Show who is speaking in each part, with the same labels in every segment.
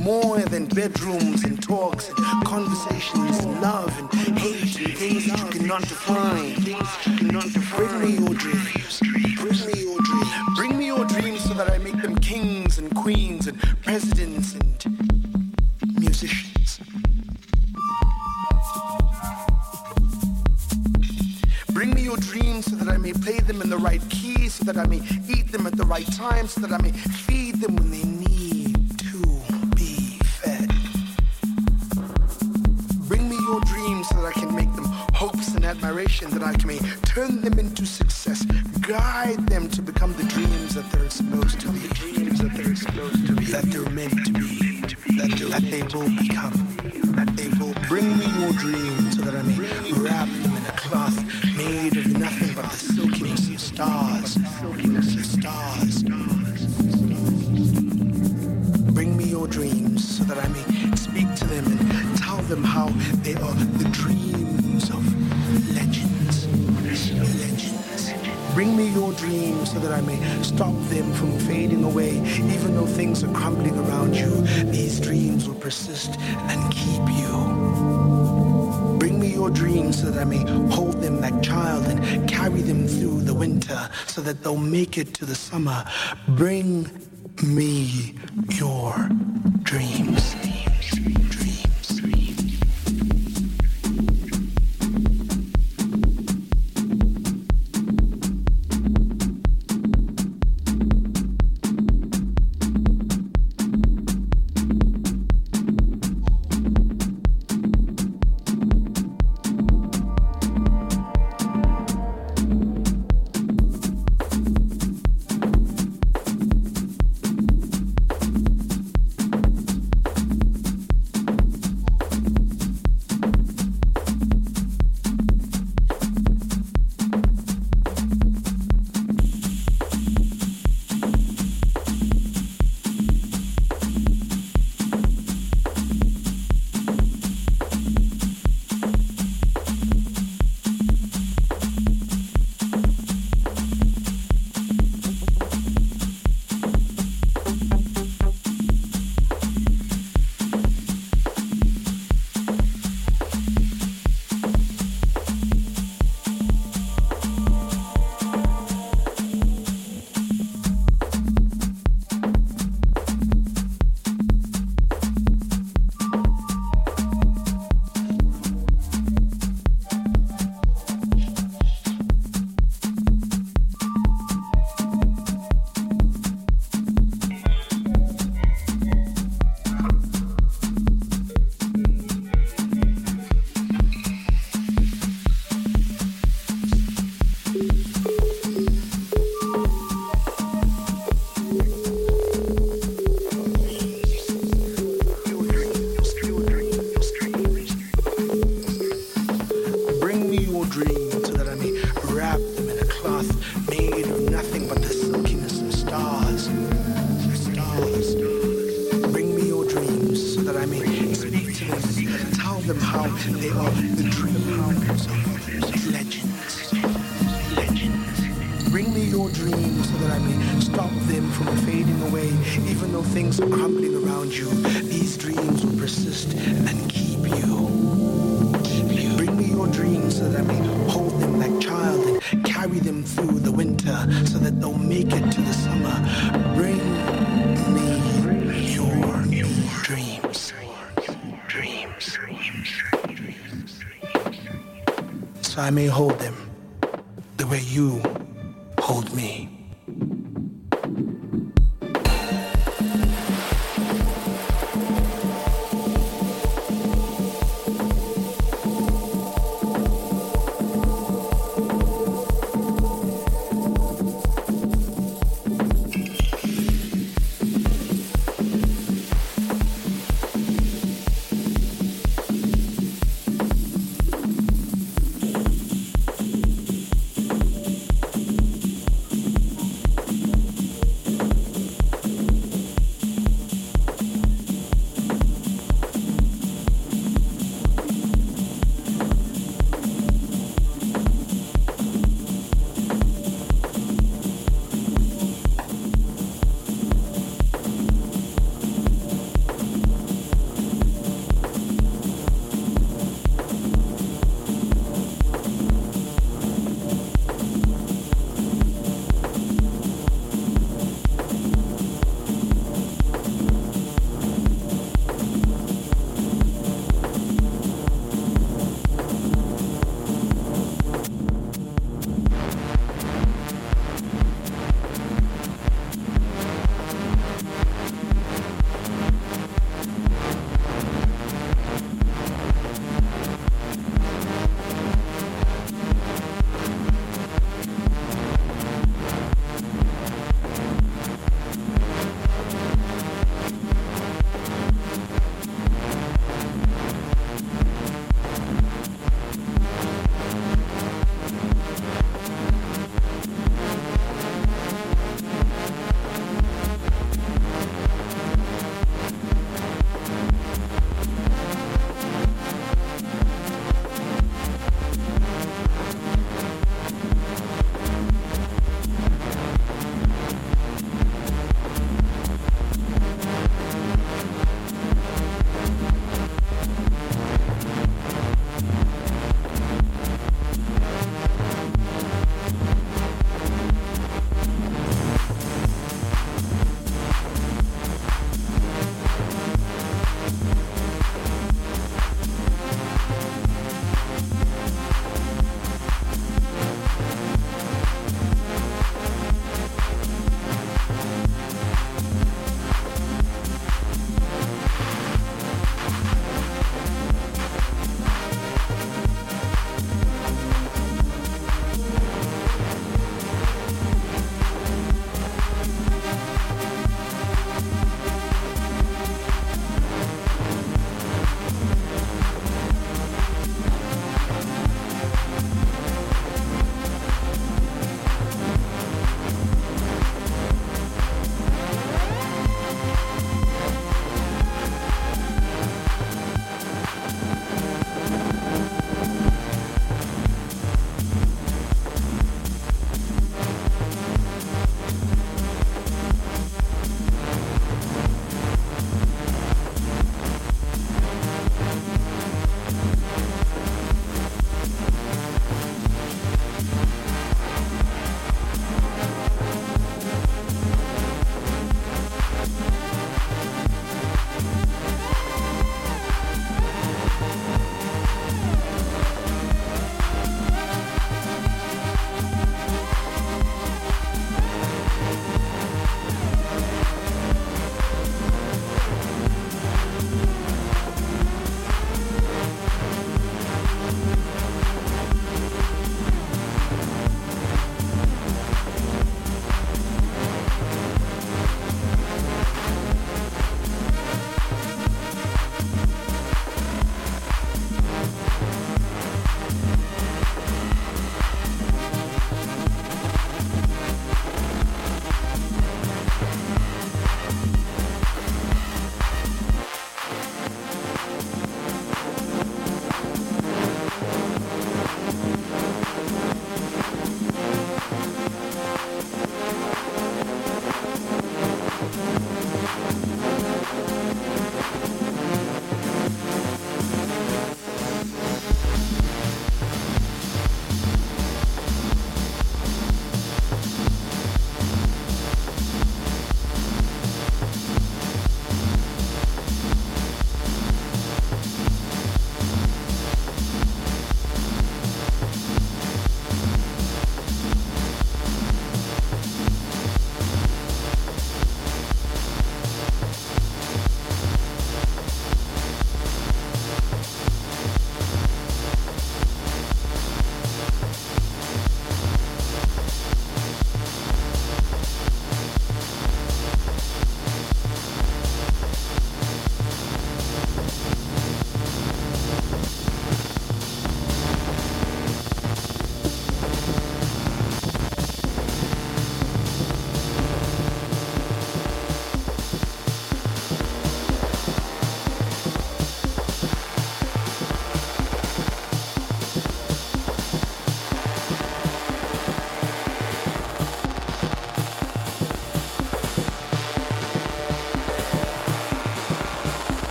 Speaker 1: more than bedrooms and talks and conversations and love and hate and things that you cannot define. Bring me your dreams. Bring me your dreams. Bring me your dreams so that I make them kings and queens and presidents and musicians. Bring me your dreams so that I may play them in the right key, so that I may eat them at the right time, so that I may feed them when they need to be fed. Bring me your dreams so that I can make them hopes and admiration, that I may turn them into success, guide them to become the dreams that they're supposed to be, that they're meant to be, that they will become, that they will. Bring me your dreams so that I may wrap them in a cloth made of nothing but the silkiness of stars. Bring me your dreams so that I may speak to them and tell them how they are the dreams of legends. Bring me your dreams so that I may stop them from fading away. Even though things are crumbling around you, these dreams will persist and keep you. Bring me your dreams so that I may hold them like child and carry them through the winter so that they'll make it to the summer. Bring me your dreams. I may hold them the way you hold me.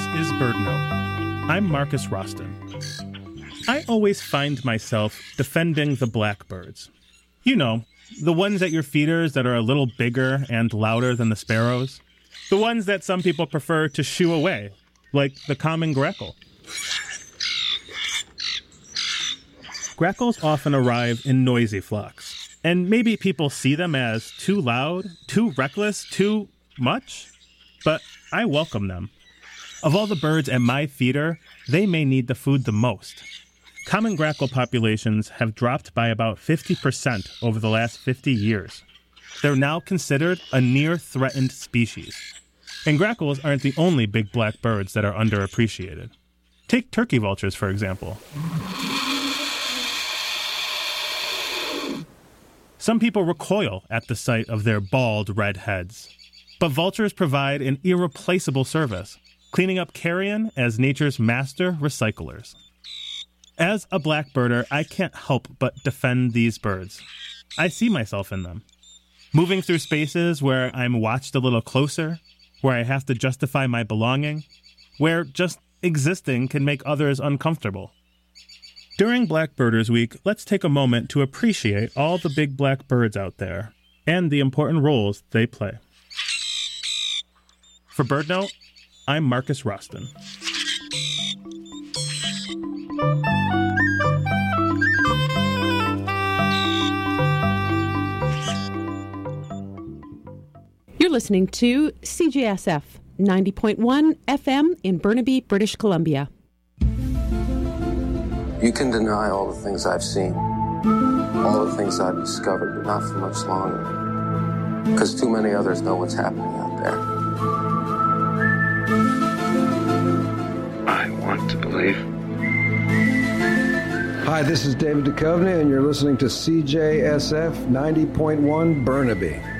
Speaker 2: is BirdNote. I'm Marcus Roston. I always find myself defending the blackbirds. You know, the ones at your feeders that are a little bigger and louder than the sparrows. The ones that some people prefer to shoo away, like the common grackle. Grackles often arrive in noisy flocks, and maybe people see them as too loud, too reckless, too much, but I welcome them. Of all the birds at my feeder, they may need the food the most. Common grackle populations have dropped by about 50% over the last 50 years. They're now considered a near-threatened species. And grackles aren't the only big black birds that are underappreciated. Take turkey vultures, for example. Some people recoil at the sight of their bald red heads. But vultures provide an irreplaceable service, cleaning up carrion as nature's master recyclers. As a blackbirder, I can't help but defend these birds. I see myself in them. Moving through spaces where I'm watched a little closer, where I have to justify my belonging, where just existing can make others uncomfortable. During Blackbirders Week, let's take a moment to appreciate all the big black birds out there and the important roles they play. For BirdNote, I'm Marcus Roston.
Speaker 3: You're listening to CJSF 90.1 FM in Burnaby, British Columbia.
Speaker 4: You can deny all the things I've seen, all the things I've discovered, but not for much longer, because too many others know what's happening out there.
Speaker 5: I want to believe.
Speaker 6: Hi, this is David Duchovny, and you're listening to CJSF 90.1 Burnaby.